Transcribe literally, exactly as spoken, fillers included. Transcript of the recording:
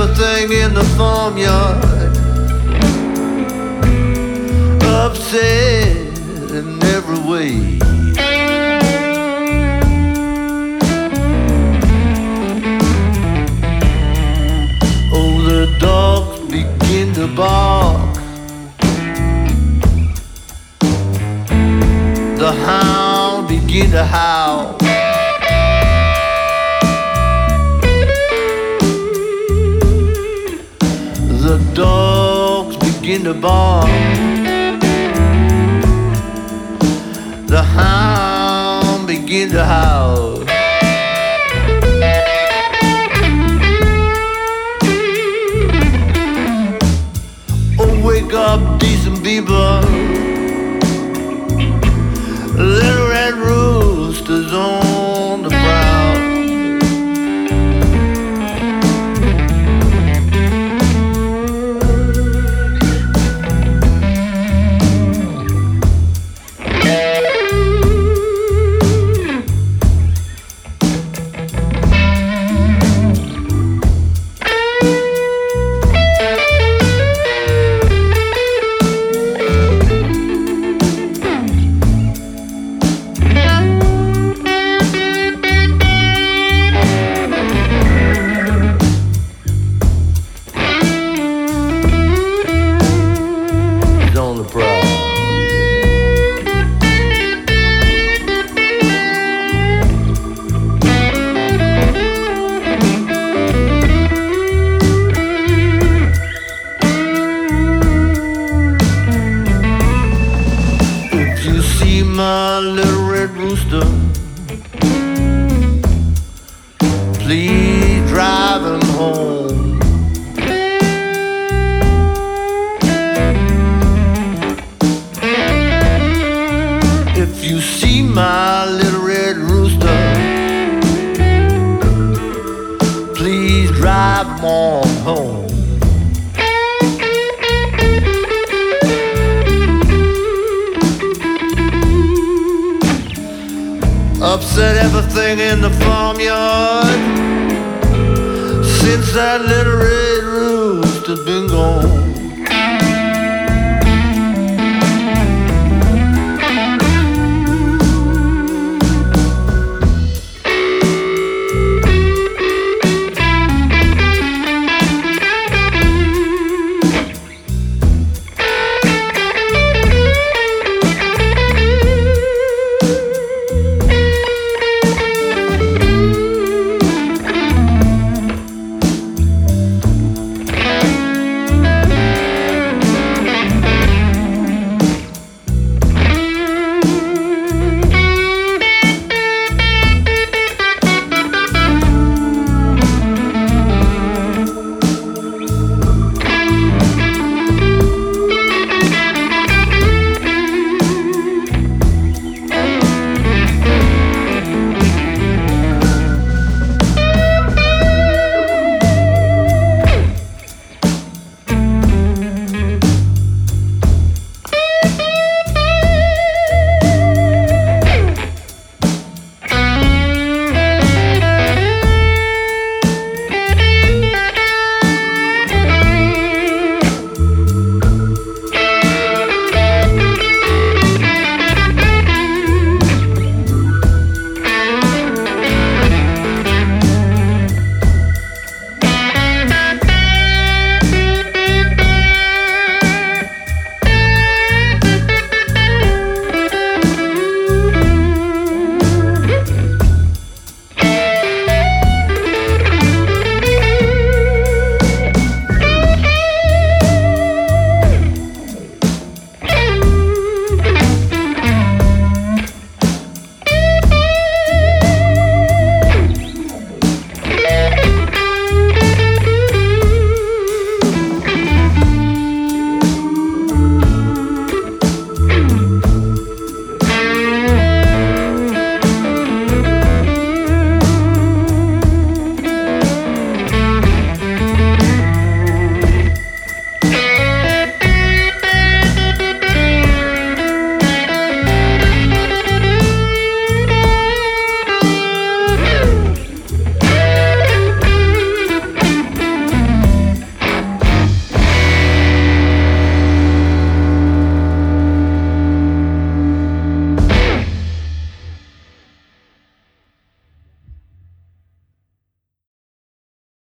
everything in the farmyard. Upset in every way. Oh, the dogs begin to bark. The hound begin to howl. The dogs begin to bark. The hound begin to howl. Oh, wake up, decent people. Little red roosters on the prowl. My little red rooster, please drive him home. If you see my little red rooster, please drive him on home. Upset everything in the farmyard since that little red rooster's been gone.